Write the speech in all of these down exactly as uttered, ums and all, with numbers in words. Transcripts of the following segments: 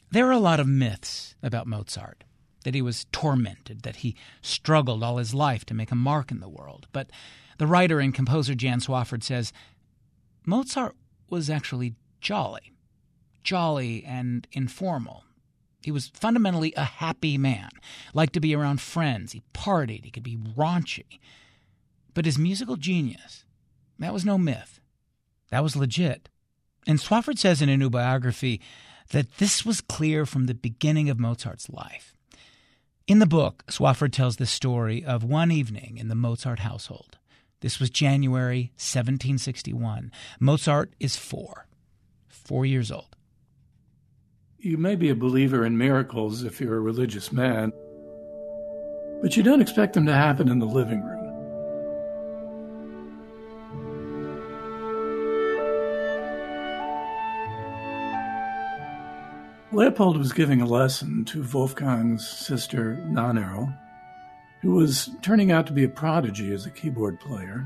There are a lot of myths about Mozart, that he was tormented, that he struggled all his life to make a mark in the world. But the writer and composer Jan Swafford says Mozart was actually jolly, jolly and informal. He was fundamentally a happy man, liked to be around friends. He partied. He could be raunchy. But his musical genius, that was no myth. That was legit. And Swafford says in a new biography that this was clear from the beginning of Mozart's life. In the book, Swafford tells the story of one evening in the Mozart household. This was January seventeen sixty-one. Mozart is four, four years old. You may be a believer in miracles if you're a religious man, but you don't expect them to happen in the living room. Leopold was giving a lesson to Wolfgang's sister, Nannerl, who was turning out to be a prodigy as a keyboard player.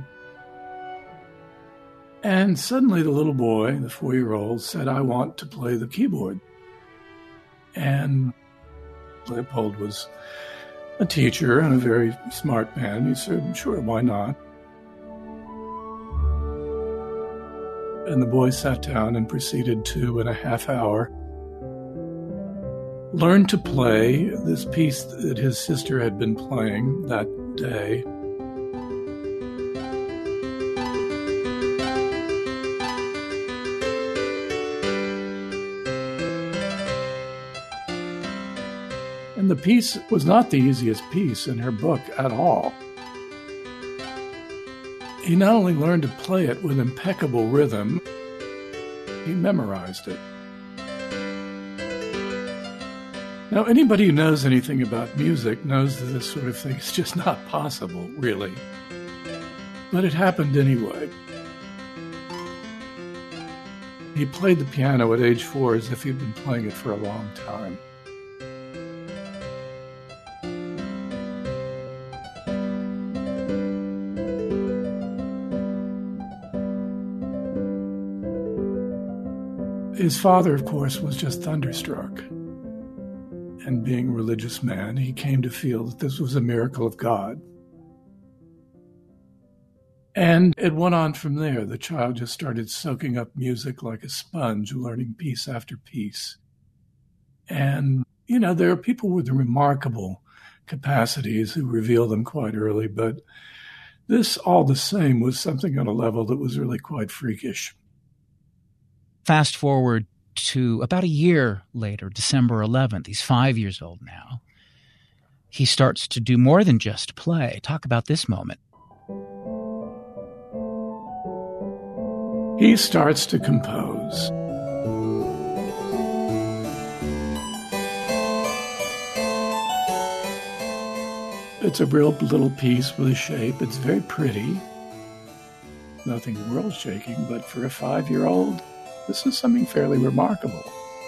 And suddenly the little boy, the four-year-old, said, "I want to play the keyboard." And Leopold was a teacher and a very smart man. He said, "Sure, why not?" And the boy sat down and proceeded to, in a half hour, learn to play this piece that his sister had been playing that day. And the piece was not the easiest piece in her book at all. He not only learned to play it with impeccable rhythm, he memorized it. Now, anybody who knows anything about music knows that this sort of thing is just not possible, really. But it happened anyway. He played the piano at age four as if he'd been playing it for a long time. His father, of course, was just thunderstruck. And being a religious man, he came to feel that this was a miracle of God. And it went on from there. The child just started soaking up music like a sponge, learning piece after piece. And, you know, there are people with remarkable capacities who reveal them quite early, but this, all the same, was something on a level that was really quite freakish. Fast forward to about a year later, December eleventh, he's five years old now. He starts to do more than just play. Talk about this moment. He starts to compose. It's a real little piece with a shape. It's very pretty. Nothing world-shaking, but for a five-year-old, this is something fairly remarkable.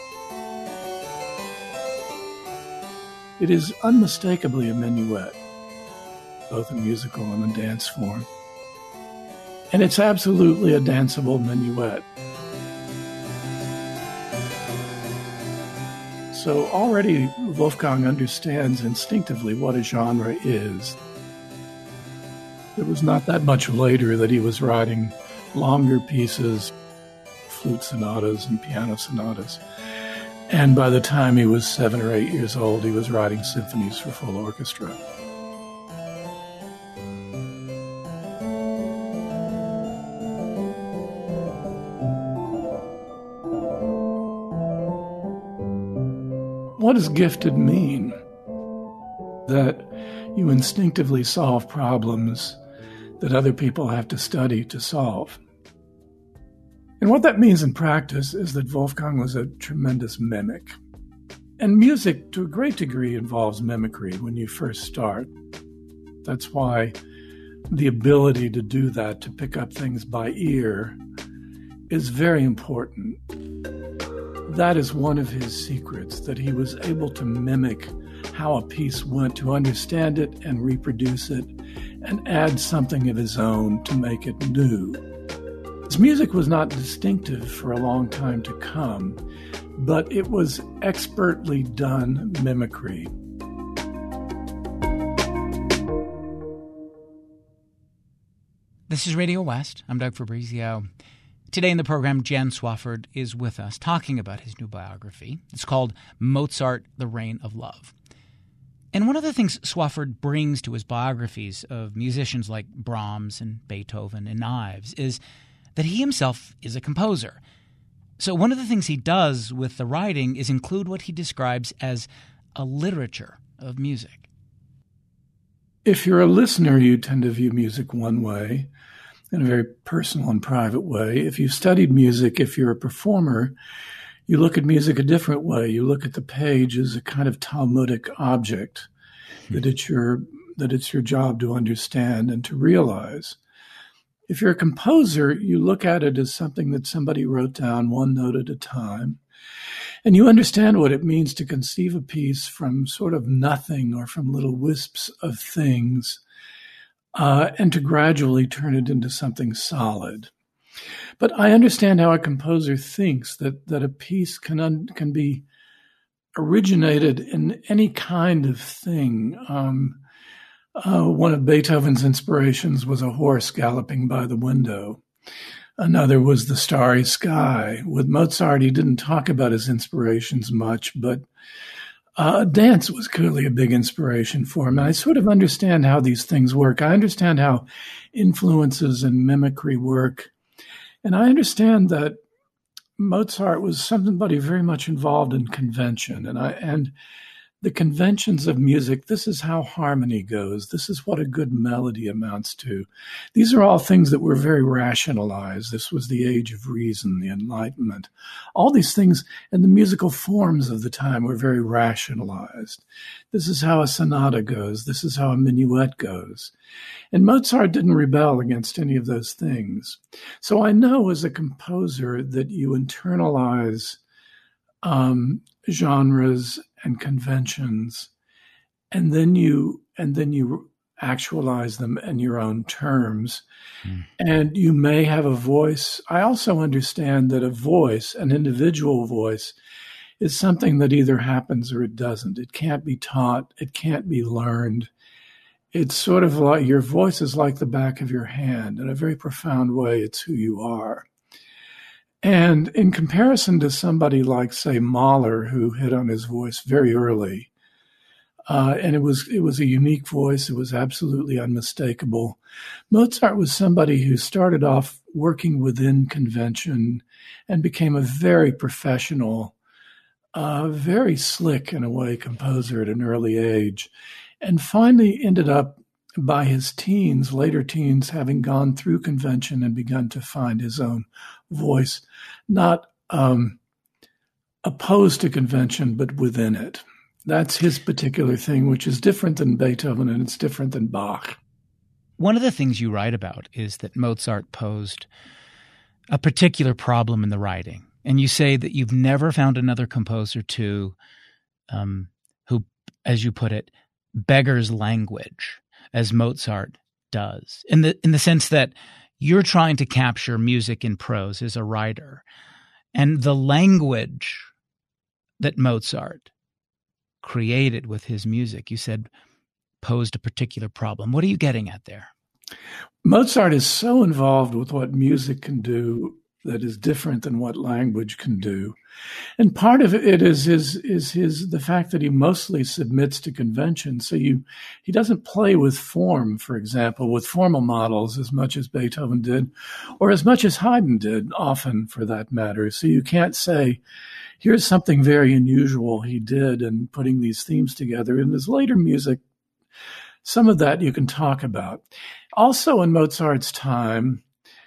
It is unmistakably a minuet, both a musical and a dance form. And it's absolutely a danceable minuet. So already Wolfgang understands instinctively what a genre is. It was not that much later that he was writing longer pieces, flute sonatas and piano sonatas. And by the time he was seven or eight years old, he was writing symphonies for full orchestra. What does gifted mean? That you instinctively solve problems that other people have to study to solve. And what that means in practice is that Wolfgang was a tremendous mimic. And music, to a great degree, involves mimicry when you first start. That's why the ability to do that, to pick up things by ear, is very important. That is one of his secrets, that he was able to mimic how a piece went, to understand it and reproduce it, and add something of his own to make it new. His music was not distinctive for a long time to come, but it was expertly done mimicry. This is Radio West. I'm Doug Fabrizio. Today in the program, Jan Swafford is with us talking about his new biography. It's called Mozart, The Reign of Love. And one of the things Swafford brings to his biographies of musicians like Brahms and Beethoven and Ives is that he himself is a composer. So one of the things he does with the writing is include what he describes as a literature of music. If you're a listener, you tend to view music one way, in a very personal and private way. If you've studied music, if you're a performer, you look at music a different way. You look at the page as a kind of Talmudic object mm-hmm. that it's your that it's your job to understand and to realize. If you're a composer, you look at it as something that somebody wrote down one note at a time, and you understand what it means to conceive a piece from sort of nothing or from little wisps of things, uh, and to gradually turn it into something solid. But I understand how a composer thinks that that a piece can un, can be originated in any kind of thing. Um, uh, one of Beethoven's inspirations was a horse galloping by the window. Another was the starry sky. With Mozart, he didn't talk about his inspirations much, but uh, dance was clearly a big inspiration for him. And I sort of understand how these things work. I understand how influences and mimicry work. And I understand that Mozart was somebody very much involved in convention. And I and the conventions of music, this is how harmony goes. This is what a good melody amounts to. These are all things that were very rationalized. This was the age of reason, the Enlightenment. All these things and the musical forms of the time were very rationalized. This is how a sonata goes. This is how a minuet goes. And Mozart didn't rebel against any of those things. So I know as a composer that you internalize um, genres and conventions, and then you and then you actualize them in your own terms. Mm. And you may have a voice. I also understand that a voice, an individual voice, is something that either happens or it doesn't. It can't be taught. It can't be learned. It's sort of like your voice is like the back of your hand. In a very profound way, it's who you are. And in comparison to somebody like, say, Mahler, who hit on his voice very early, uh, and it was it was a unique voice, it was absolutely unmistakable. Mozart was somebody who started off working within convention and became a very professional, uh, very slick, in a way, composer at an early age, and finally ended up, by his teens, later teens, having gone through convention and begun to find his own voice, not um, opposed to convention, but within it. That's his particular thing, which is different than Beethoven and it's different than Bach. One of the things you write about is that Mozart posed a particular problem in the writing. And you say that you've never found another composer to, um, who, as you put it, beggars language as Mozart does, in the in the sense that you're trying to capture music in prose as a writer, and the language that Mozart created with his music, you said, posed a particular problem. What are you getting at there? Mozart is so involved with what music can do that is different than what language can do. And part of it is his is his the fact that he mostly submits to convention. So you he doesn't play with form, for example, with formal models as much as Beethoven did, or as much as Haydn did, often for that matter. So you can't say, here's something very unusual he did in putting these themes together. In his later music, some of that you can talk about. Also in Mozart's time,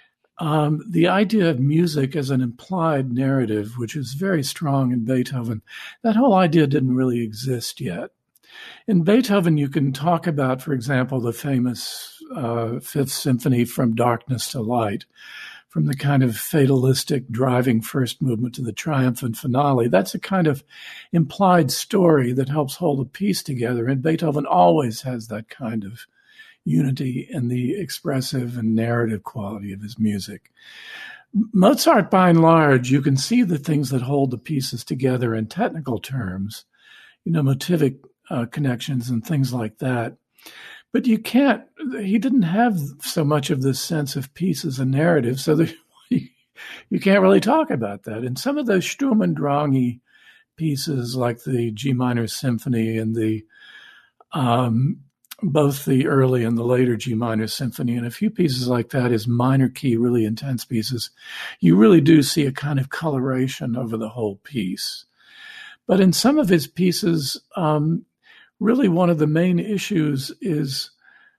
Um, the idea of music as an implied narrative, which is very strong in Beethoven, that whole idea didn't really exist yet. In Beethoven, you can talk about, for example, the famous uh, Fifth Symphony, From Darkness to Light, from the kind of fatalistic driving first movement to the triumphant finale. That's a kind of implied story that helps hold a piece together, and Beethoven always has that kind of unity and the expressive and narrative quality of his music. Mozart, by and large, you can see the things that hold the pieces together in technical terms, you know, motivic uh, connections and things like that. But you can't, he didn't have so much of this sense of piece as a narrative, so that you can't really talk about that. And some of those Sturm und Drang pieces, like the G minor symphony and the um, both the early and the later G minor symphony, and a few pieces like that is minor key, really intense pieces, you really do see a kind of coloration over the whole piece. But in some of his pieces, um, really one of the main issues is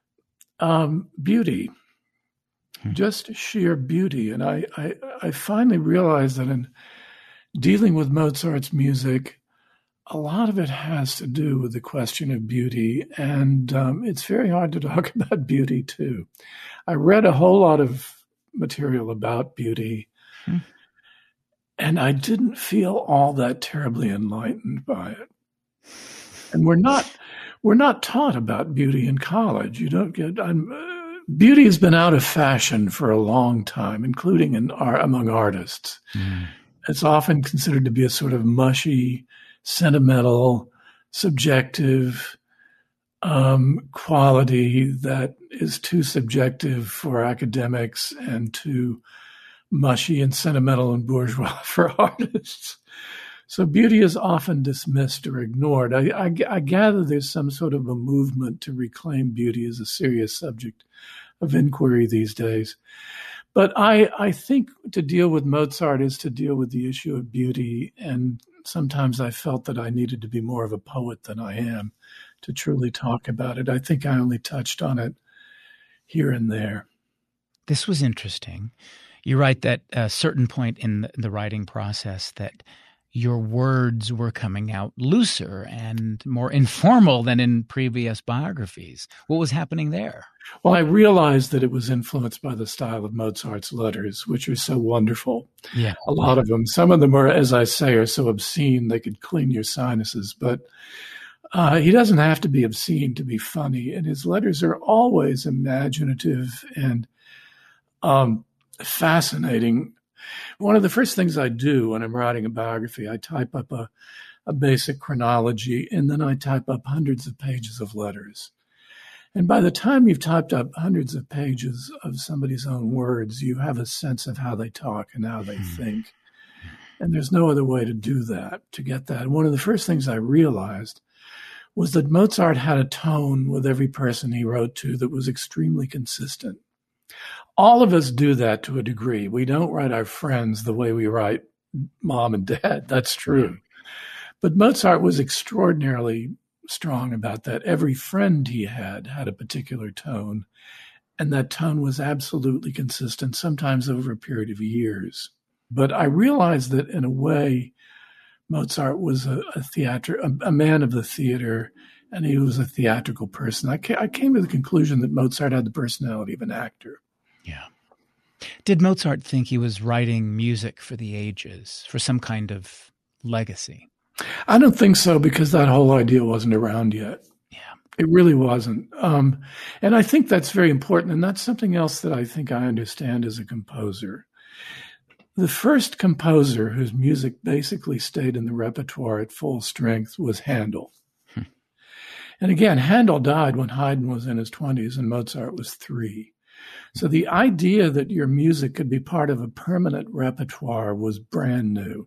um, beauty. Just sheer beauty. And I, I, I finally realized that in dealing with Mozart's music, a lot of it has to do with the question of beauty. And um, it's very hard to talk about beauty, too. I read a whole lot of material about beauty, hmm. and I didn't feel all that terribly enlightened by it. And we're not, we're not taught about beauty in college. You don't get... I'm, uh, Beauty has been out of fashion for a long time, including in art, among artists. Mm. It's often considered to be a sort of mushy, sentimental, subjective um, quality that is too subjective for academics and too mushy and sentimental and bourgeois for artists. So beauty is often dismissed or ignored. I, I, I gather there's some sort of a movement to reclaim beauty as a serious subject of inquiry these days. But I, I think to deal with Mozart is to deal with the issue of beauty. And sometimes I felt that I needed to be more of a poet than I am to truly talk about it. I think I only touched on it here and there. This was interesting. You write that at a certain point in the, the writing process that your words were coming out looser and more informal than in previous biographies. What was happening there? Well, I realized that it was influenced by the style of Mozart's letters, which are so wonderful. Yeah. A lot of them. Some of them are, as I say, are so obscene they could clean your sinuses. But uh, he doesn't have to be obscene to be funny. And his letters are always imaginative and um, fascinating. One of the first things I do when I'm writing a biography, I type up a, a basic chronology, and then I type up hundreds of pages of letters. And by the time you've typed up hundreds of pages of somebody's own words, you have a sense of how they talk and how they think. And there's no other way to do that, to get that. And one of the first things I realized was that Mozart had a tone with every person he wrote to that was extremely consistent. All of us do that to a degree. We don't write our friends the way we write mom and dad. That's true. But Mozart was extraordinarily strong about that. Every friend he had had a particular tone, and that tone was absolutely consistent, sometimes over a period of years. But I realized that in a way, Mozart was a, a theater, a, a man of the theater, and he was a theatrical person. I, ca- I came to the conclusion that Mozart had the personality of an actor. Yeah. Did Mozart think he was writing music for the ages, for some kind of legacy? I don't think so, because that whole idea wasn't around yet. Yeah. It really wasn't. Um, and I think that's very important. And that's something else that I think I understand as a composer. The first composer whose music basically stayed in the repertoire at full strength was Handel. Hmm. And again, Handel died when Haydn was in his twenties and Mozart was three. So the idea that your music could be part of a permanent repertoire was brand new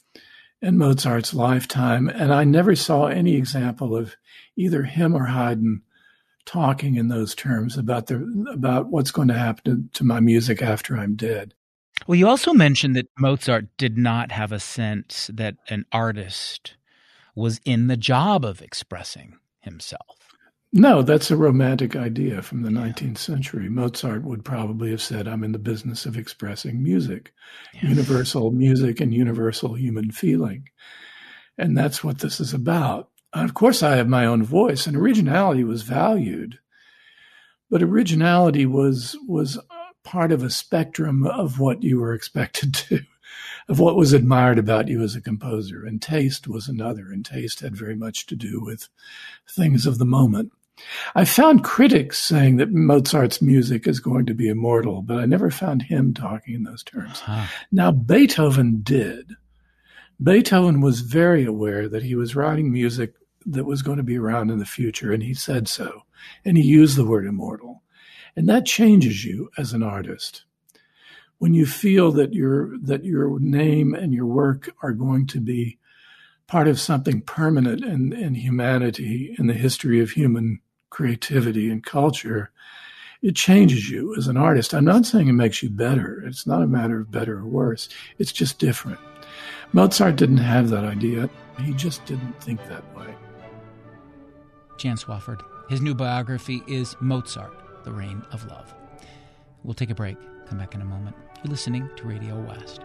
in Mozart's lifetime. And I never saw any example of either him or Haydn talking in those terms about the about what's going to happen to, to my music after I'm dead. Well, you also mentioned that Mozart did not have a sense that an artist was in the job of expressing himself. No, that's a romantic idea from the yeah. nineteenth century. Mozart would probably have said, I'm in the business of expressing music, yeah. universal music and universal human feeling. And that's what this is about. And of course, I have my own voice, and originality was valued. But originality was was part of a spectrum of what you were expected to, of what was admired about you as a composer. And taste was another, and taste had very much to do with things of the moment. I found critics saying that Mozart's music is going to be immortal, but I never found him talking in those terms. Huh. Now, Beethoven did. Beethoven was very aware that he was writing music that was going to be around in the future, and he said so. And he used the word immortal. And that changes you as an artist. When you feel that your that your name and your work are going to be part of something permanent in, in humanity, in the history of human creativity and culture, it changes you as an artist. I'm not saying it makes you better. It's not a matter of better or worse. It's just different. Mozart didn't have that idea. He just didn't think that way. Jan Swafford. His new biography is Mozart, The Reign of Love. We'll take a break. Come back in a moment. You're listening to Radio West.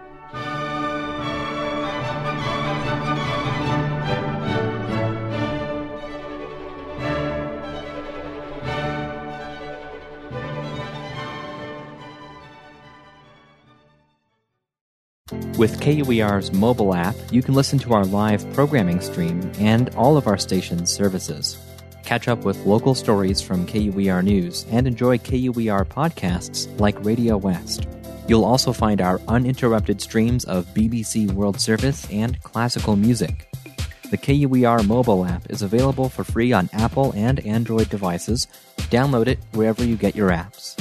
With K U E R's mobile app, you can listen to our live programming stream and all of our station's services. Catch up with local stories from K U E R News and enjoy K U E R podcasts like Radio West. You'll also find our uninterrupted streams of B B C World Service and classical music. The K U E R mobile app is available for free on Apple and Android devices. Download it wherever you get your apps.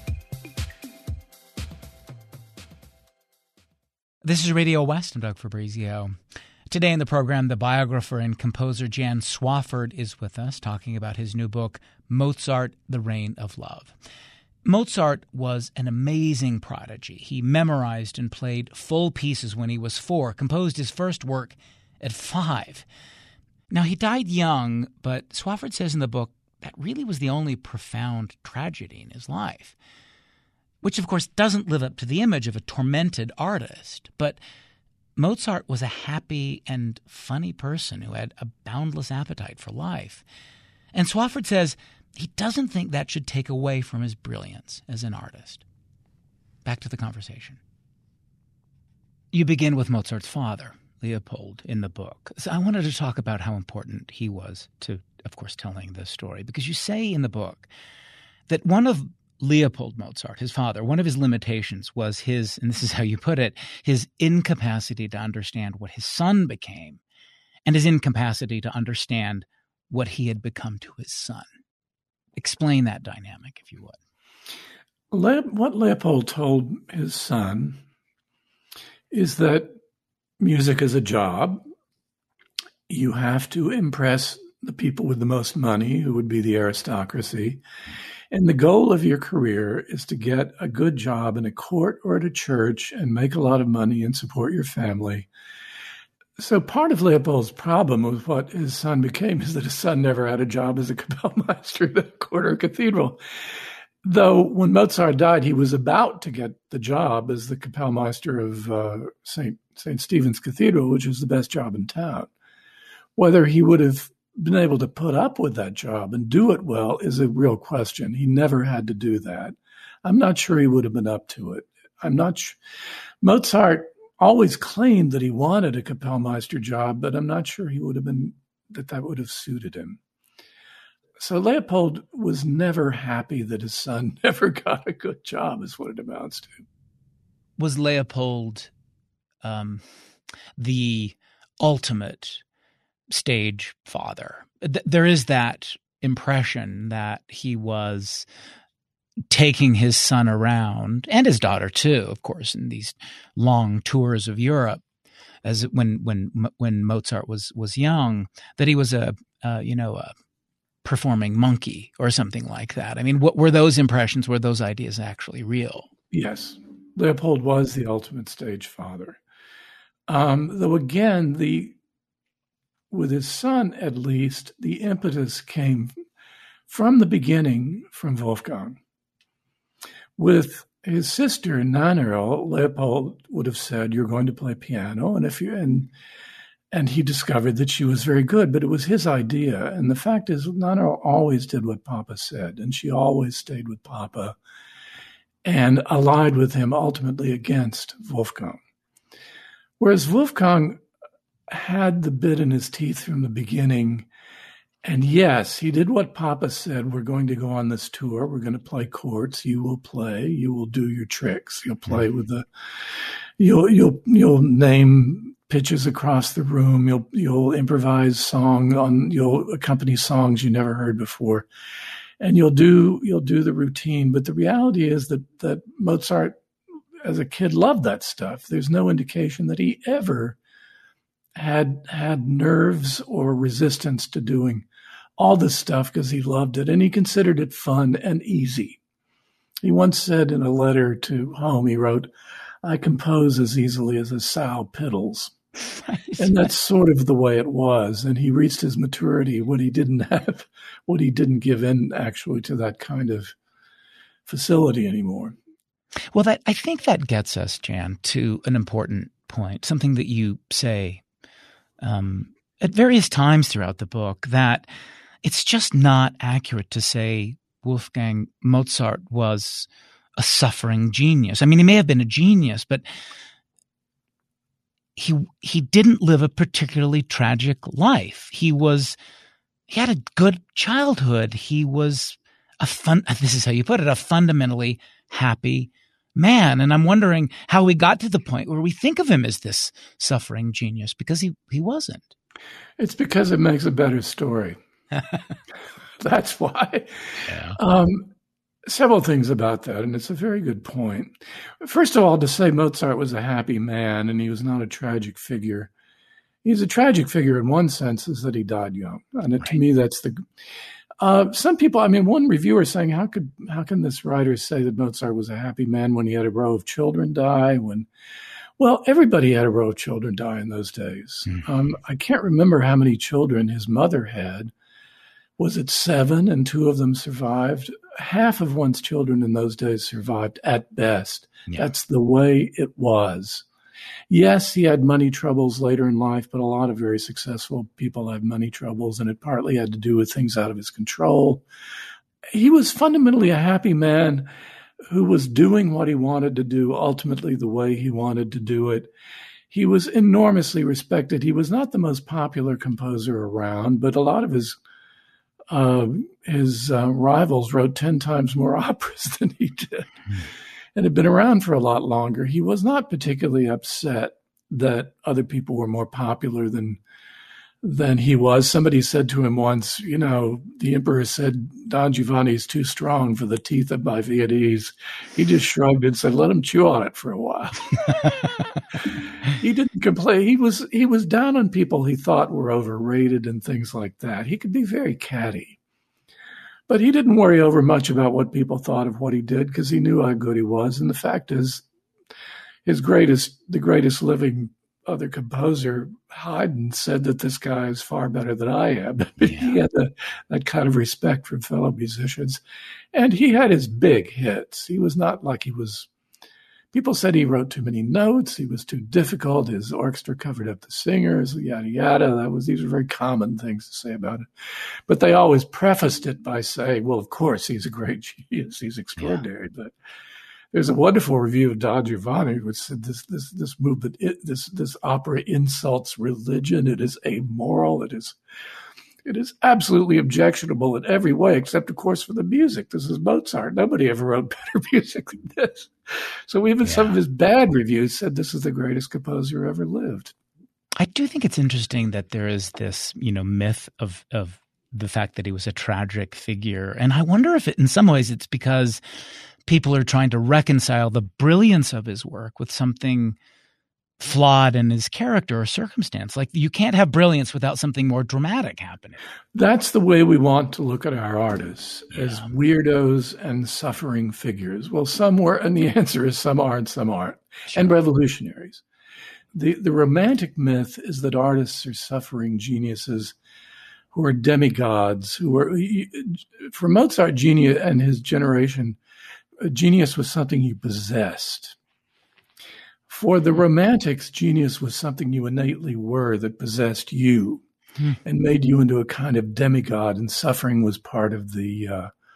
This is Radio West. I'm Doug Fabrizio. Today in the program, the biographer and composer Jan Swafford is with us, talking about his new book, Mozart, The Reign of Love. Mozart was an amazing prodigy. He memorized and played full pieces when he was four, composed his first work at five. Now, he died young, but Swafford says in the book that really was the only profound tragedy in his life, which, of course, doesn't live up to the image of a tormented artist. But Mozart was a happy and funny person who had a boundless appetite for life. And Swafford says he doesn't think that should take away from his brilliance as an artist. Back to the conversation. You begin with Mozart's father, Leopold, in the book. So I wanted to talk about how important he was to, of course, telling this story, because you say in the book that one of Leopold Mozart, his father, one of his limitations was his, and this is how you put it, his incapacity to understand what his son became and his incapacity to understand what he had become to his son. Explain that dynamic, if you would. Le- what Leopold told his son is that music is a job. You have to impress the people with the most money, who would be the aristocracy. And the goal of your career is to get a good job in a court or at a church and make a lot of money and support your family. So part of Leopold's problem with what his son became is that his son never had a job as a Kapellmeister at a court or cathedral. Though when Mozart died, he was about to get the job as the Kapellmeister of uh, Saint Saint Stephen's Cathedral, which is the best job in town. Whether he would have been able to put up with that job and do it well is a real question. He never had to do that. I'm not sure he would have been up to it. I'm not sure. Mozart always claimed that he wanted a Kapellmeister job, but I'm not sure he would have been, that that would have suited him. So Leopold was never happy that his son never got a good job, is what it amounts to. Was Leopold um, the ultimate stage father? Th- there is that impression that he was taking his son around, and his daughter too, of course, in these long tours of Europe, as when when when Mozart was was young, that he was a uh, you know a performing monkey or something like that. I mean, what were those impressions? Were those ideas actually real? Yes, Leopold was the ultimate stage father. Um, though again, the with his son, at least, the impetus came from the beginning from Wolfgang. With his sister, Nannerl, Leopold would have said, "You're going to play piano," and if you and and he discovered that she was very good, but it was his idea. And the fact is, Nannerl always did what Papa said, and she always stayed with Papa and allied with him ultimately against Wolfgang. Whereas Wolfgang had the bit in his teeth from the beginning And yes, he did what Papa said. We're going to go on this tour. We're going to play courts. You will play. You will do your tricks. You'll play mm-hmm. with the, you'll, you'll, you'll name pitches across the room. You'll, you'll improvise song on, you'll accompany songs you never heard before. And you'll do, you'll do the routine. But the reality is that, that Mozart as a kid loved that stuff. There's no indication that he ever had, had nerves or resistance to doing all this stuff because he loved it and he considered it fun and easy. He once said in a letter to home, he wrote, "I compose as easily as a sow piddles." And that's sort of the way it was. And he reached his maturity when he didn't have, when he didn't give in actually to that kind of facility anymore. Well, that I think that gets us, Jan, to an important point, something that you say um, at various times throughout the book, that it's just not accurate to say Wolfgang Mozart was a suffering genius. I mean, he may have been a genius, but he he didn't live a particularly tragic life. He was he had a good childhood. He was a fun. This is how you put it, a fundamentally happy man. And I'm wondering how we got to the point where we think of him as this suffering genius, because he he wasn't. It's because it makes a better story. That's why. Yeah. Um, several things about that, and it's a very good point. First of all, to say Mozart was a happy man and he was not a tragic figure. He's a tragic figure in one sense, is that he died young. And right. To me, that's the... Uh, some people, I mean, one reviewer saying, how could how can this writer say that Mozart was a happy man when he had a row of children die? When, well, everybody had a row of children die in those days. Mm-hmm. Um, I can't remember how many children his mother had. Was it seven and two of them survived? Half of one's children in those days survived at best. Yeah. That's the way it was. Yes, he had money troubles later in life, but a lot of very successful people have money troubles, and it partly had to do with things out of his control. He was fundamentally a happy man who was doing what he wanted to do, ultimately the way he wanted to do it. He was enormously respected. He was not the most popular composer around, but a lot of his Uh, his uh, rivals wrote ten times more operas than he did mm. and had been around for a lot longer. He was not particularly upset that other people were more popular than than he was. Somebody said to him once, you know, the emperor said, Don Giovanni is too strong for the teeth of my Viennese. He just shrugged and said, let him chew on it for a while. He didn't complain. He was he was down on people he thought were overrated and things like that. He could be very catty. But he didn't worry over much about what people thought of what he did because he knew how good he was. And the fact is, his greatest, the greatest living other composer, Haydn, said that this guy is far better than I am. Yeah. He had the, that kind of respect for fellow musicians. And he had his big hits. He was not like he was... People said he wrote too many notes. He was too difficult. His orchestra covered up the singers, yada, yada. That was, these are very common things to say about it. But they always prefaced it by saying, well, of course, he's a great genius. He's extraordinary. Yeah. But there's a wonderful review of Don Giovanni which said this this this movement, it, this this opera insults religion. It is amoral. It is it is absolutely objectionable in every way, except of course for the music. This is Mozart. Nobody ever wrote better music than this. So even yeah. some of his bad reviews said this is the greatest composer who ever lived. I do think it's interesting that there is this, you know, myth of of the fact that he was a tragic figure, and I wonder if it, in some ways it's because people are trying to reconcile the brilliance of his work with something flawed in his character or circumstance. Like, you can't have brilliance without something more dramatic happening. That's the way we want to look at our artists, yeah. as weirdos and suffering figures. Well, some were, and the answer is some are and some aren't, sure. and revolutionaries. The, the romantic myth is that artists are suffering geniuses who are demigods, who are, for Mozart, genius and his generation, genius was something you possessed. For the Romantics, genius was something you innately were that possessed you hmm. and made you into a kind of demigod, and suffering was part of the uh,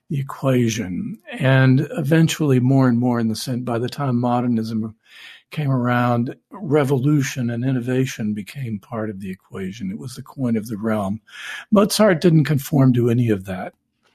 the equation. And eventually more and more in the sense, by the time modernism came around, revolution and innovation became part of the equation. It was the coin of the realm. Mozart didn't conform to any of that.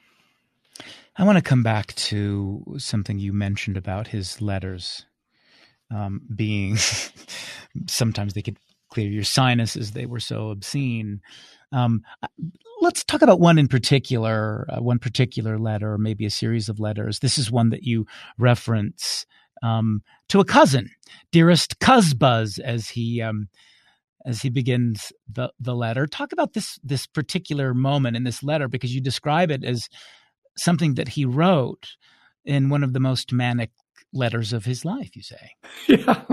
I want to come back to something you mentioned about his letters um, being, sometimes they could clear your sinuses. They were so obscene. Um, let's talk about one in particular, uh, one particular letter, or maybe a series of letters. This is one that you reference um, to a cousin, dearest Cuzbuzz, as he um, as he begins the the letter. Talk about this this particular moment in this letter, because you describe it as something that he wrote in one of the most manic letters of his life, you say. Yeah.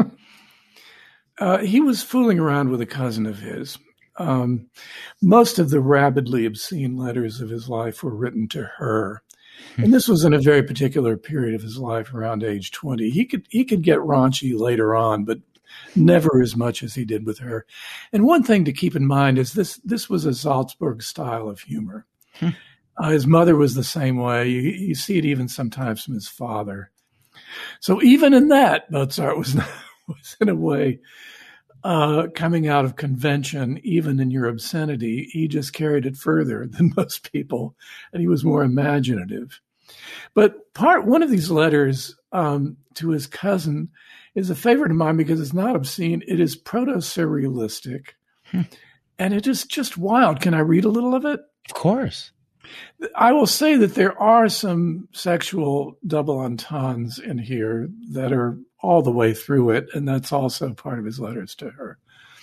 Uh, he was fooling around with a cousin of his. Um, most of the rabidly obscene letters of his life were written to her. And this was in a very particular period of his life, around age twenty. He could he could get raunchy later on, but never as much as he did with her. And one thing to keep in mind is this this was a Salzburg style of humor. Hmm. Uh, his mother was the same way. You, you see it even sometimes from his father. So even in that, Mozart was, was in a way uh, coming out of convention, even in your obscenity. He just carried it further than most people, and he was more imaginative. But part one of these letters um, to his cousin is a favorite of mine because it's not obscene. It is proto-surrealistic, hmm. and it is just wild. Can I read a little of it? Of course. I will say that there are some sexual double entendres in here that are all the way through it, and that's also part of his letters to her.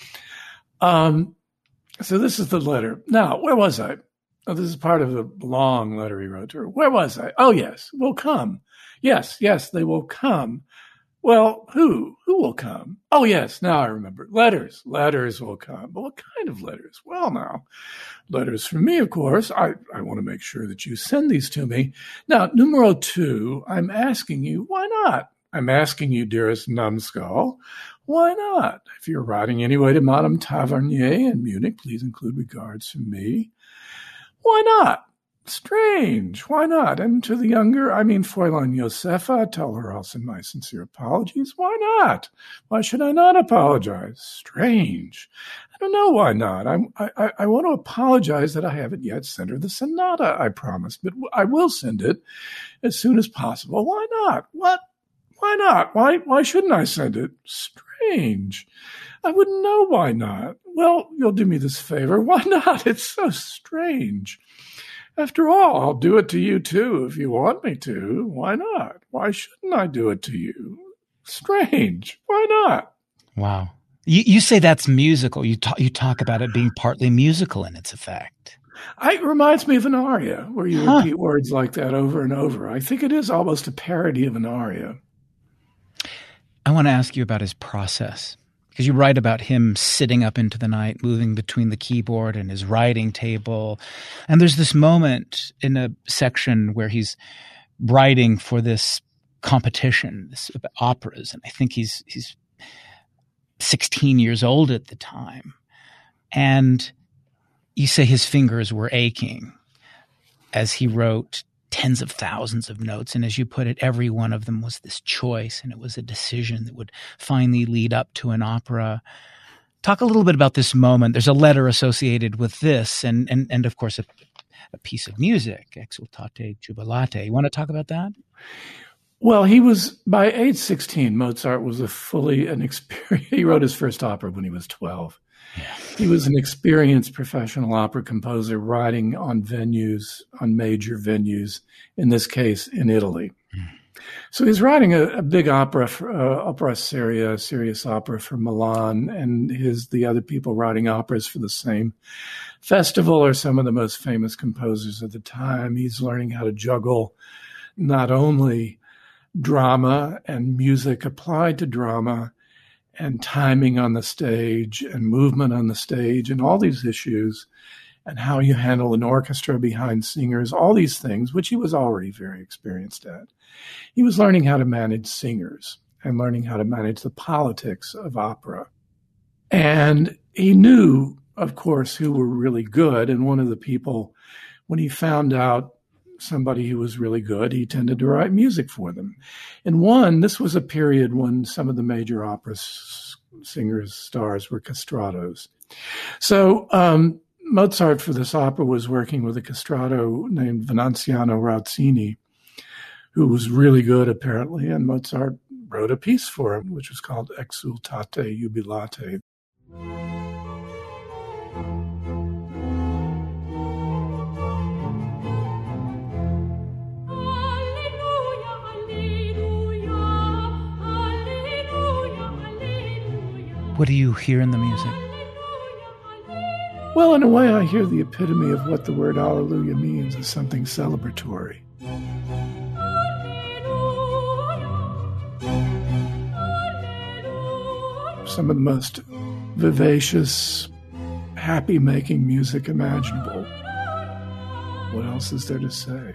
Um, so this is the letter. Now, where was I? Oh, this is part of a long letter he wrote to her. Where was I? Oh, yes, will come. Yes, yes, they will come. Well, who? Who will come? Oh, yes, now I remember. Letters. Letters will come. But what kind of letters? Well, now, letters from me, of course. I, I want to make sure that you send these to me. Now, numero two, I'm asking you, why not? I'm asking you, dearest numbskull, why not? If you're writing anyway to Madame Tavernier in Munich, please include regards from me. Why not? Strange. Why not? And to the younger, I mean, Fräulein Josefa, tell her I'll send my sincere apologies. Why not? Why should I not apologize? Strange. I don't know why not. I'm, I, I want to apologize that I haven't yet sent her the sonata I promised, but I will send it as soon as possible. Why not? What? Why not? Why, why shouldn't I send it? Strange. I wouldn't know why not. Well, you'll do me this favor. Why not? It's so strange. After all, I'll do it to you, too, if you want me to. Why not? Why shouldn't I do it to you? Strange. Why not? Wow. You, you say that's musical. You talk, you talk about it being partly musical in its effect. I, it reminds me of an aria, where you huh. repeat words like that over and over. I think it is almost a parody of an aria. I want to ask you about his process. Because you write about him sitting up into the night, moving between the keyboard and his writing table. And there's this moment in a section where he's writing for this competition, this operas. And I think he's he's sixteen years old at the time. And you say his fingers were aching as he wrote tens of thousands of notes. And as you put it, every one of them was this choice, and it was a decision that would finally lead up to an opera. Talk a little bit about this moment. There's a letter associated with this, and and, and of course, a, a piece of music, Exultate Jubilate. You want to talk about that? Well, he was, by age sixteen, Mozart was a fully an experience. He wrote his first opera when he was twelve. Yeah. He was an experienced professional opera composer writing on venues, on major venues, in this case, in Italy. Mm. So he's writing a, a big opera, for, uh, opera seria, serious opera for Milan, and his the other people writing operas for the same festival are some of the most famous composers of the time. He's learning how to juggle not only drama and music applied to drama, and timing on the stage and movement on the stage and all these issues, and how you handle an orchestra behind singers, all these things, which he was already very experienced at. He was learning how to manage singers and learning how to manage the politics of opera. And he knew, of course, who were really good. And one of the people, when he found out somebody who was really good, he tended to write music for them. And one, this was a period when some of the major opera s- singers, stars were castratos. So um, Mozart for this opera was working with a castrato named Venanziano Rauzzini, who was really good apparently, and Mozart wrote a piece for him, which was called Exsultate Jubilate. What do you hear in the music? Well, in a way, I hear the epitome of what the word Alleluia means, as something celebratory. Some of the most vivacious, happy-making music imaginable. What else is there to say?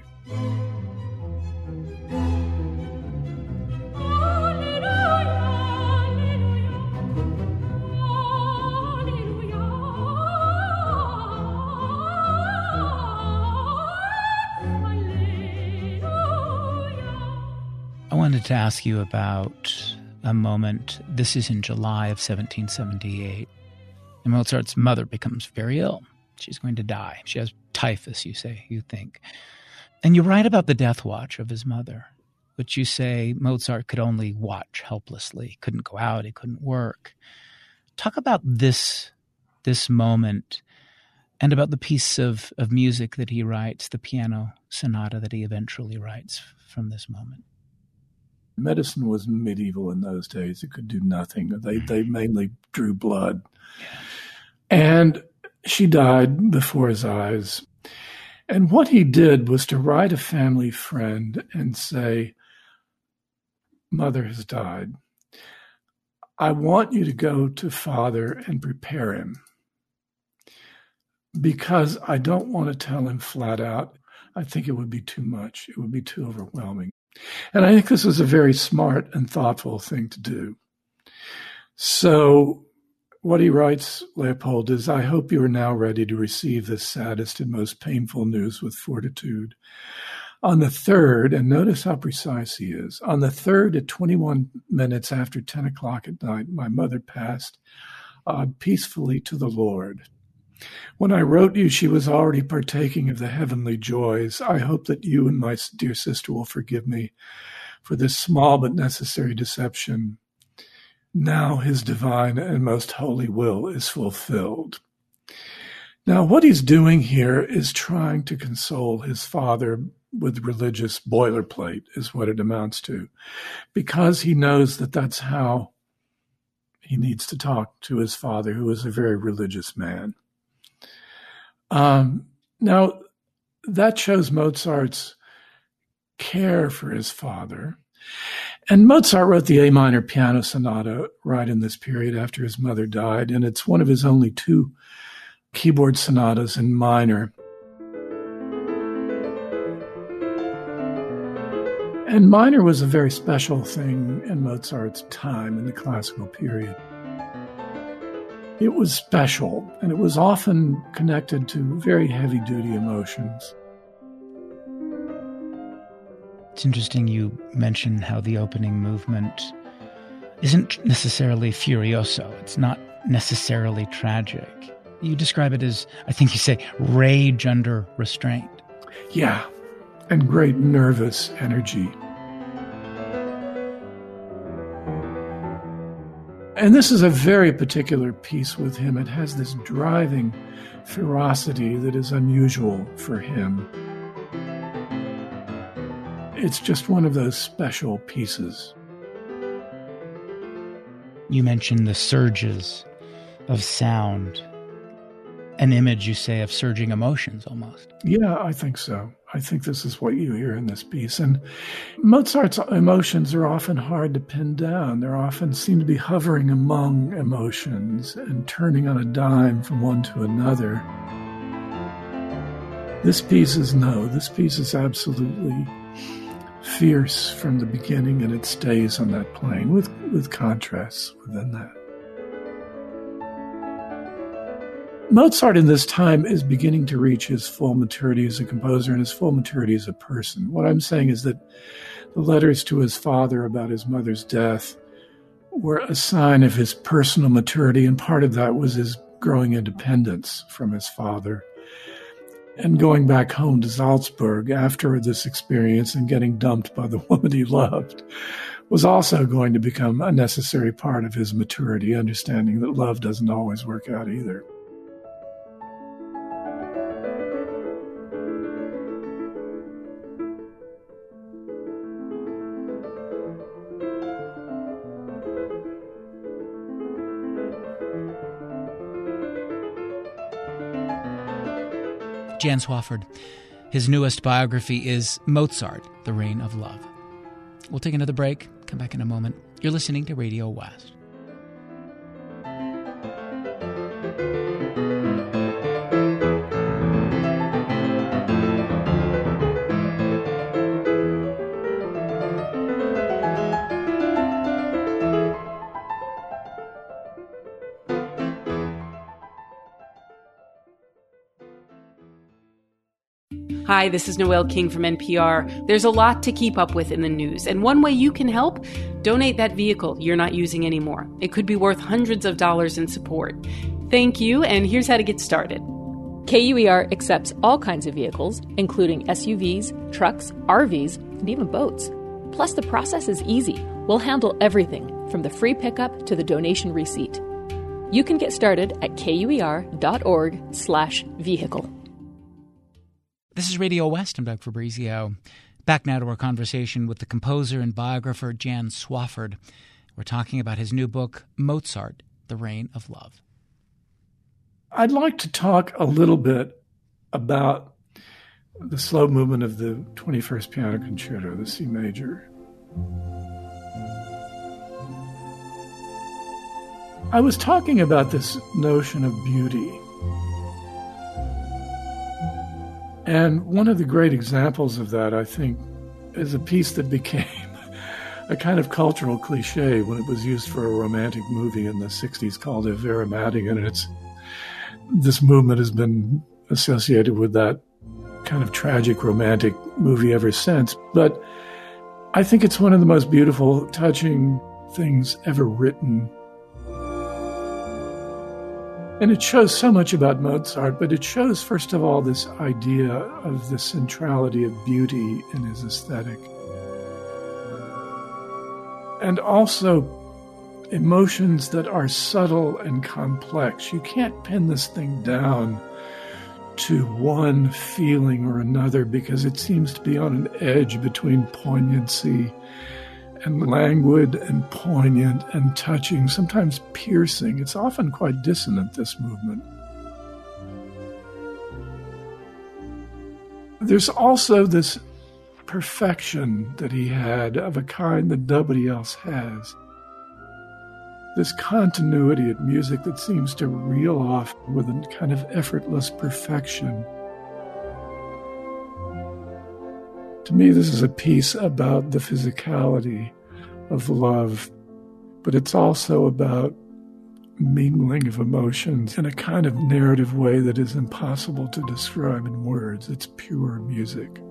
I wanted to ask you about a moment. This is in July of seventeen seventy-eight. And Mozart's mother becomes very ill. She's going to die. She has typhus, you say, you think. And you write about the death watch of his mother, which you say Mozart could only watch helplessly. He couldn't go out. He couldn't work. Talk about this, this moment and about the piece of, of music that he writes, the piano sonata that he eventually writes from this moment. Medicine was medieval in those days. It could do nothing. They they mainly drew blood. And she died before his eyes. And what he did was to write a family friend and say, Mother has died. I want you to go to Father and prepare him, because I don't want to tell him flat out. I think it would be too much. It would be too overwhelming. And I think this was a very smart and thoughtful thing to do. So what he writes, Leopold, is, I hope you are now ready to receive this saddest and most painful news with fortitude. On the third, and notice how precise he is, on the third at twenty-one minutes after ten o'clock at night, my mother passed uh, peacefully to the Lord. When I wrote you, she was already partaking of the heavenly joys. I hope that you and my dear sister will forgive me for this small but necessary deception. Now his divine and most holy will is fulfilled. Now, what he's doing here is trying to console his father with religious boilerplate, is what it amounts to, because he knows that that's how he needs to talk to his father, who is a very religious man. Um, now, that shows Mozart's care for his father. And Mozart wrote the A minor piano sonata right in this period after his mother died, and it's one of his only two keyboard sonatas in minor. And minor was a very special thing in Mozart's time in the classical period. It was special, and it was often connected to very heavy-duty emotions. It's interesting you mentioned how the opening movement isn't necessarily furioso. It's not necessarily tragic. You describe it as, I think you say, rage under restraint. Yeah, and great nervous energy. And this is a very particular piece with him. It has this driving ferocity that is unusual for him. It's just one of those special pieces. You mentioned the surges of sound, an image, you say, of surging emotions almost. Yeah, I think so. I think this is what you hear in this piece. And Mozart's emotions are often hard to pin down. They often seem to be hovering among emotions and turning on a dime from one to another. This piece is no. This piece is absolutely fierce from the beginning, and it stays on that plane with, with contrasts within that. Mozart in this time is beginning to reach his full maturity as a composer and his full maturity as a person. What I'm saying is that the letters to his father about his mother's death were a sign of his personal maturity, and part of that was his growing independence from his father. And going back home to Salzburg after this experience and getting dumped by the woman he loved was also going to become a necessary part of his maturity, understanding that love doesn't always work out either. Jan Swafford. His newest biography is Mozart, The Reign of Love. We'll take another break, come back in a moment. You're listening to Radio West. Hi, this is Noelle King from N P R. There's a lot to keep up with in the news, and one way you can help, donate that vehicle you're not using anymore. It could be worth hundreds of dollars in support. Thank you, and here's how to get started. K U E R accepts all kinds of vehicles, including S U Vs, trucks, R Vs, and even boats. Plus, the process is easy. We'll handle everything, from the free pickup to the donation receipt. You can get started at kuer.org slash vehicle. This is Radio West. I'm Doug Fabrizio. Back now to our conversation with the composer and biographer Jan Swafford. We're talking about his new book, Mozart, The Reign of Love. I'd like to talk a little bit about the slow movement of the twenty-first Piano Concerto, the C major. I was talking about this notion of beauty. And one of the great examples of that, I think, is a piece that became a kind of cultural cliche when it was used for a romantic movie in the sixties called Il Vero Madigan. And it's, this movement has been associated with that kind of tragic romantic movie ever since. But I think it's one of the most beautiful, touching things ever written. And it shows so much about Mozart, but it shows, first of all, this idea of the centrality of beauty in his aesthetic. And also emotions that are subtle and complex. You can't pin this thing down to one feeling or another because it seems to be on an edge between poignancy and languid and poignant and touching, sometimes piercing. It's often quite dissonant, this movement. There's also this perfection that he had of a kind that nobody else has. This continuity of music that seems to reel off with a kind of effortless perfection. To me, this is a piece about the physicality of love, but it's also about mingling of emotions in a kind of narrative way that is impossible to describe in words. It's pure music.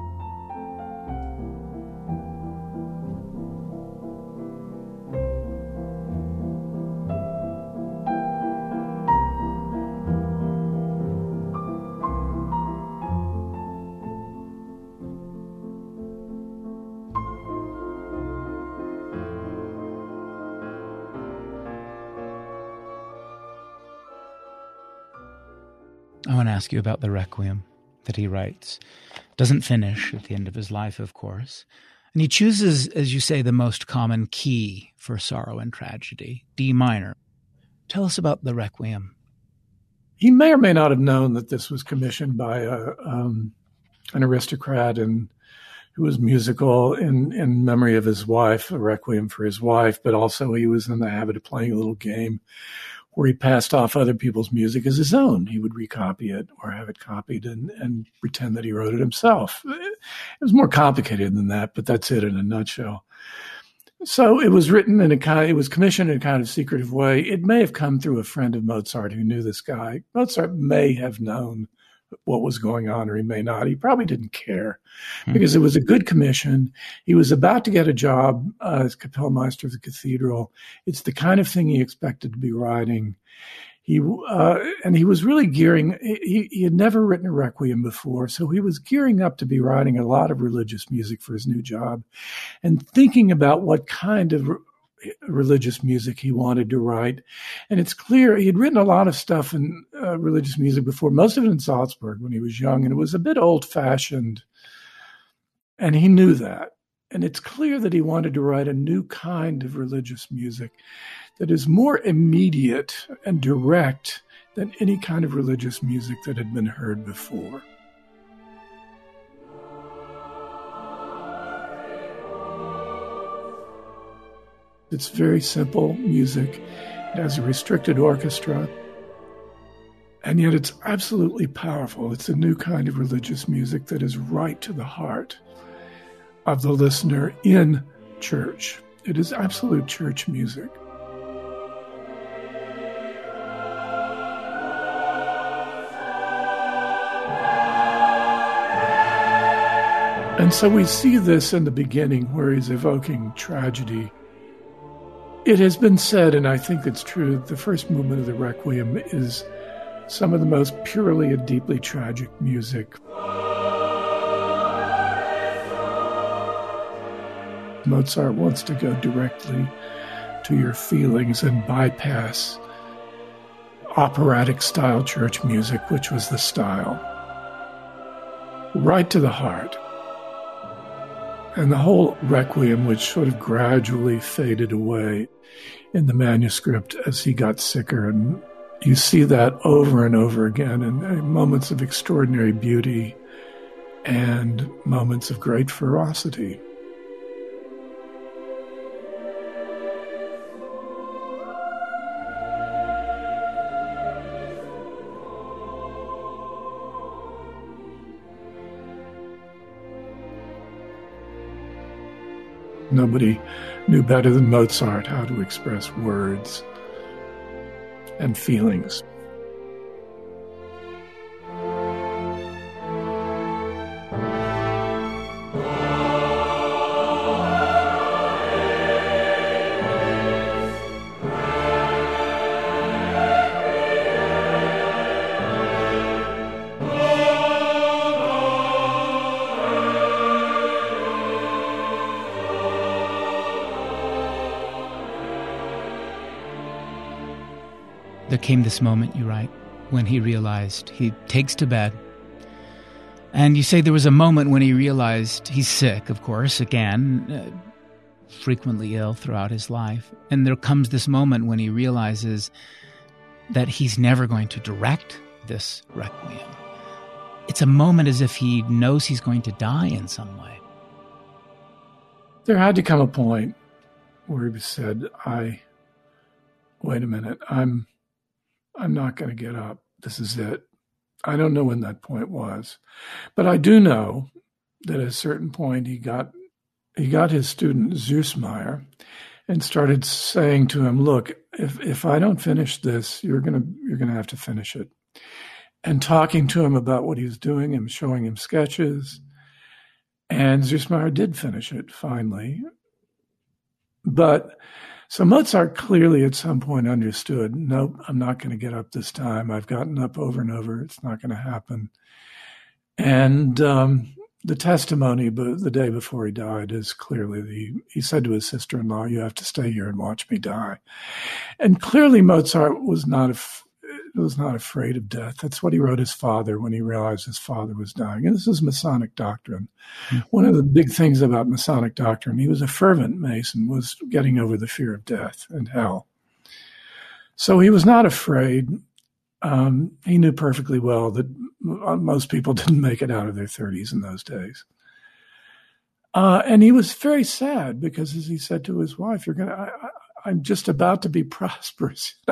I want to ask you about the Requiem that he writes. Doesn't finish at the end of his life, of course. And he chooses, as you say, the most common key for sorrow and tragedy, D minor. Tell us about the Requiem. He may or may not have known that this was commissioned by a, um, an aristocrat and who was musical in, in memory of his wife, a Requiem for his wife, but also he was in the habit of playing a little game where he passed off other people's music as his own. He would recopy it or have it copied and, and pretend that he wrote it himself. It was more complicated than that, but that's it in a nutshell. So it was written in a kind, it was commissioned in a kind of secretive way. It may have come through a friend of Mozart who knew this guy. Mozart may have known what was going on, or he may not. He probably didn't care hmm. because it was a good commission. He was about to get a job uh, as Kapellmeister of the cathedral. It's the kind of thing he expected to be writing. He uh, and he was really gearing. He, he had never written a requiem before, so he was gearing up to be writing a lot of religious music for his new job, and thinking about what kind of re- religious music he wanted to write. And it's clear he had written a lot of stuff in uh, religious music before, most of it in Salzburg when he was young, and it was a bit old-fashioned, and he knew that. And it's clear that he wanted to write a new kind of religious music that is more immediate and direct than any kind of religious music that had been heard before. It's very simple music. It has a restricted orchestra, and yet it's absolutely powerful. It's a new kind of religious music that is right to the heart of the listener in church. It is absolute church music. And so we see this in the beginning where he's evoking tragedy. It has been said, and I think it's true, the first movement of the Requiem is some of the most purely and deeply tragic music. Mozart wants to go directly to your feelings and bypass operatic-style church music, which was the style, right to the heart. And the whole Requiem, which sort of gradually faded away in the manuscript as he got sicker. And you see that over and over again in, in moments of extraordinary beauty and moments of great ferocity. Nobody knew better than Mozart how to express words and feelings. There came this moment, you write, when he realized he takes to bed. And you say there was a moment when he realized he's sick, of course, again, uh, frequently ill throughout his life. And there comes this moment when he realizes that he's never going to direct this Requiem. It's a moment as if he knows he's going to die in some way. There had to come a point where he said, I, wait a minute, I'm, I'm not going to get up. This is it. I don't know when that point was, but I do know that at a certain point he got he got his student Süssmayr and started saying to him, "Look, if if I don't finish this, you're gonna you're gonna have to finish it." And talking to him about what he was doing and showing him sketches, and Süssmayr did finish it finally, but. So Mozart clearly at some point understood, nope, I'm not going to get up this time. I've gotten up over and over. It's not going to happen. And um, the testimony but the day before he died is clearly, the, he said to his sister-in-law, you have to stay here and watch me die. And clearly Mozart was not af- was not afraid of death. That's what he wrote his father when he realized his father was dying. And this is Masonic doctrine. Mm-hmm. One of the big things about Masonic doctrine, he was a fervent Mason, was getting over the fear of death and hell. So he was not afraid. Um, he knew perfectly well that most people didn't make it out of their thirties in those days. Uh, and he was very sad because, as he said to his wife, "You're gonna. I, I, I'm just about to be prosperous."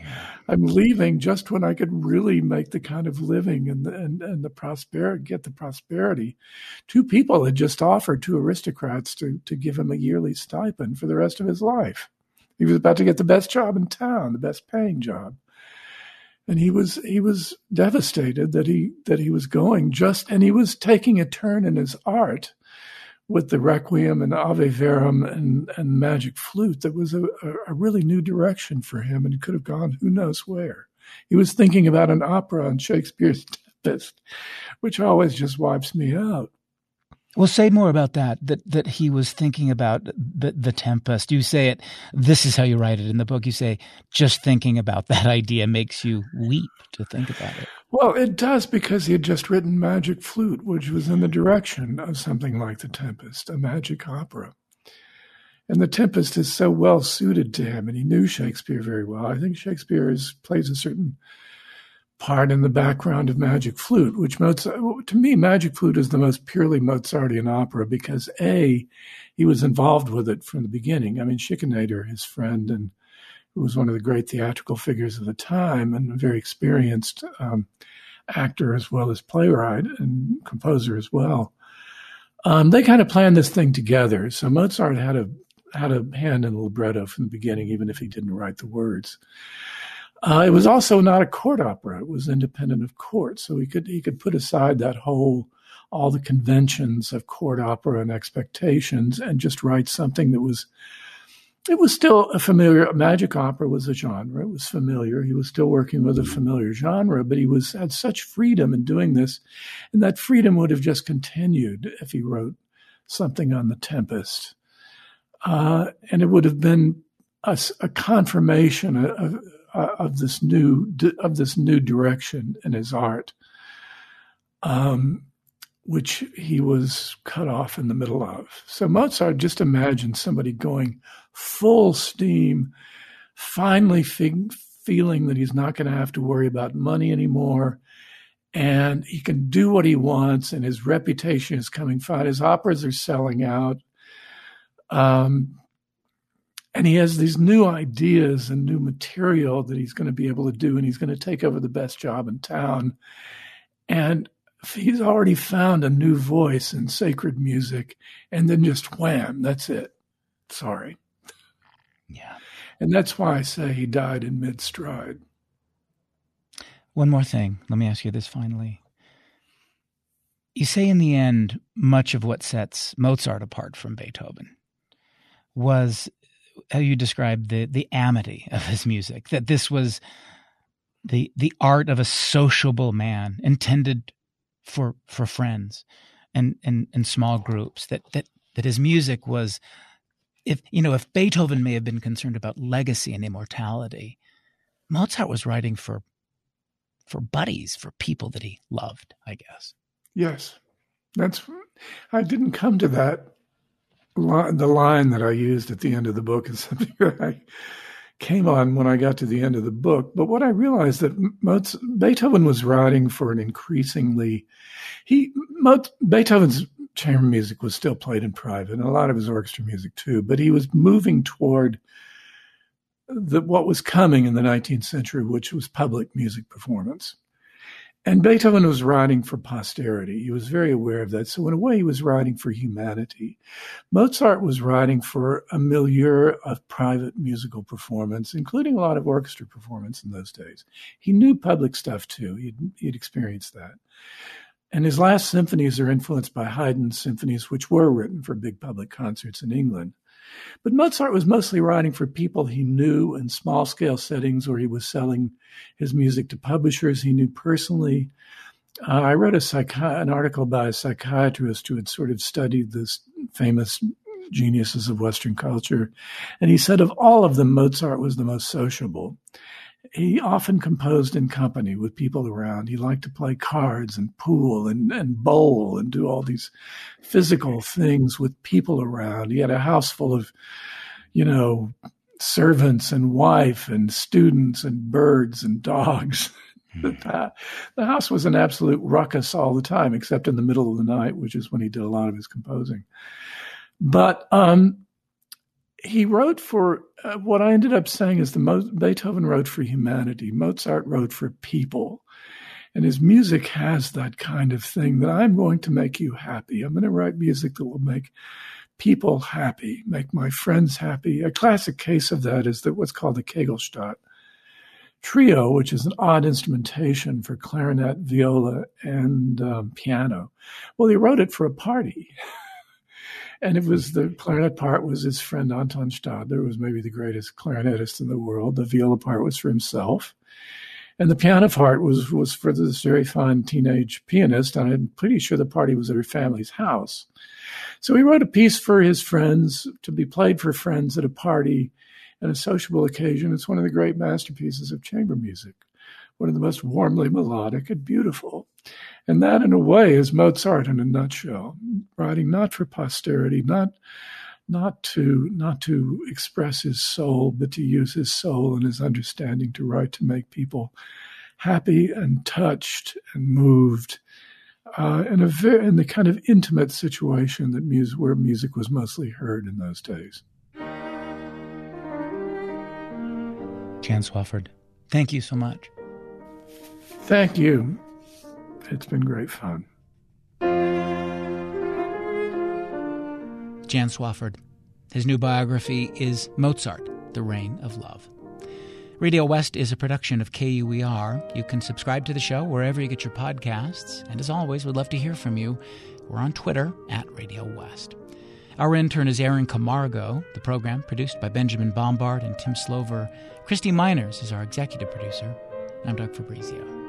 I'm leaving just when I could really make the kind of living and the, and, and the prosperity, get the prosperity. Two people had just offered, two aristocrats, to, to give him a yearly stipend for the rest of his life. He was about to get the best job in town, the best paying job. And he was he was devastated that he that he was going just, and he was taking a turn in his art with the Requiem and Ave Verum and, and Magic Flute that was a, a really new direction for him, and he could have gone who knows where. He was thinking about an opera on Shakespeare's Tempest, which always just wipes me out. Well, say more about that, that that he was thinking about the, the Tempest. You say it, this is how you write it in the book. You say, just thinking about that idea makes you weep to think about it. Well, it does, because he had just written Magic Flute, which was in the direction of something like the Tempest, a magic opera. And the Tempest is so well suited to him, and he knew Shakespeare very well. I think Shakespeare is, plays a certain part in the background of Magic Flute, which Mozart, to me, Magic Flute is the most purely Mozartian opera because, A, he was involved with it from the beginning. I mean, Schikaneder, his friend, and who was one of the great theatrical figures of the time and a very experienced um, actor as well as playwright and composer as well, um, they kind of planned this thing together. So Mozart had a had a hand in the libretto from the beginning, even if he didn't write the words. Uh, it was also not a court opera; it was independent of court, so he could he could put aside that whole all the conventions of court opera and expectations, and just write something that was. It was still a familiar. Magic opera was a genre; it was familiar. He was still working with a familiar genre, but he was had such freedom in doing this, and that freedom would have just continued if he wrote something on the Tempest, uh, and it would have been a, a confirmation of. Uh, of this new of this new direction in his art, um, which he was cut off in the middle of. So Mozart, just imagine somebody going full steam, finally fig- feeling that he's not going to have to worry about money anymore, and he can do what he wants, and his reputation is coming fine. His operas are selling out. Um, And he has these new ideas and new material that he's going to be able to do, and he's going to take over the best job in town. And he's already found a new voice in sacred music, and then just wham, that's it. Sorry. Yeah. And that's why I say he died in mid-stride. One more thing. Let me ask you this finally. You say in the end, much of what sets Mozart apart from Beethoven was how you described the the amity of his music, that this was the the art of a sociable man intended for for friends and and, and small groups, that that that his music was, if you know, if Beethoven may have been concerned about legacy and immortality, Mozart was writing for for buddies, for people that he loved, I guess. Yes. That's I didn't come to that. The line that I used at the end of the book is something that I came on when I got to the end of the book. But what I realized that Mozart, Beethoven was writing for an increasingly, he Mozart, Beethoven's chamber music was still played in private, and a lot of his orchestra music too. But he was moving toward the, what was coming in the nineteenth century, which was public music performance. And Beethoven was writing for posterity. He was very aware of that. So in a way, he was writing for humanity. Mozart was writing for a milieu of private musical performance, including a lot of orchestra performance in those days. He knew public stuff too. He'd, he'd experienced that. And his last symphonies are influenced by Haydn's symphonies, which were written for big public concerts in England. But Mozart was mostly writing for people he knew in small-scale settings where he was selling his music to publishers he knew personally. Uh, I read a psychi- an article by a psychiatrist who had sort of studied this famous geniuses of Western culture, and he said of all of them, Mozart was the most sociable. He often composed in company with people around. He liked to play cards and pool and, and bowl and do all these physical things with people around. He had a house full of, you know, servants and wife and students and birds and dogs. Mm. The house was an absolute ruckus all the time, except in the middle of the night, which is when he did a lot of his composing. But um, he wrote for uh, what I ended up saying is the Mo- Beethoven wrote for humanity. Mozart wrote for people. And his music has that kind of thing that I'm going to make you happy. I'm going to write music that will make people happy, make my friends happy. A classic case of that is that what's called the Kegelstadt Trio, which is an odd instrumentation for clarinet, viola, and um, piano. Well, he wrote it for a party. And it was the clarinet part was his friend Anton Stadler, who was maybe the greatest clarinetist in the world. The viola part was for himself. And the piano part was, was for this very fine teenage pianist. And I'm pretty sure the party was at her family's house. So he wrote a piece for his friends to be played for friends at a party and a sociable occasion. It's one of the great masterpieces of chamber music, one of the most warmly melodic and beautiful. And that, in a way, is Mozart in a nutshell, writing not for posterity, not not to not to express his soul, but to use his soul and his understanding to write to make people happy and touched and moved uh, in a very, in the kind of intimate situation that music, where music was mostly heard in those days. Jan Swafford, thank you so much. Thank you. It's been great fun. Jan Swafford. His new biography is Mozart, The Reign of Love. Radio West is a production of K U E R. You can subscribe to the show wherever you get your podcasts. And as always, we'd love to hear from you. We're on Twitter at Radio West. Our intern is Aaron Camargo. The program produced by Benjamin Bombard and Tim Slover. Christy Miners is our executive producer. I'm Doug Fabrizio.